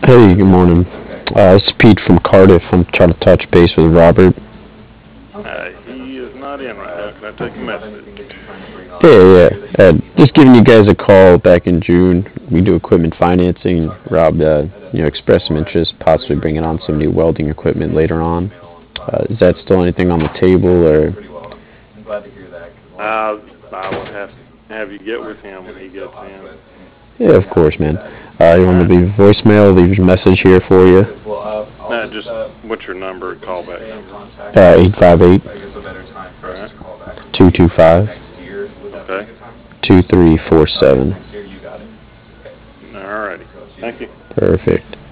Hey, good morning. This is Pete from Cardiff. I'm trying to touch base with Robert. He is not in right now. Can I take a message? Just giving you guys a call back in June. We do equipment financing. Rob, expressed some interest, possibly bringing on some new welding equipment later on. Is that still anything on the table, or? I would have you get with him when he gets in. Yeah, of course, man. You want me to leave a voicemail, leave a message here for you? Just what's your number, callback number? 858 All right. 225 Okay. 2347. All righty. Thank you. Perfect.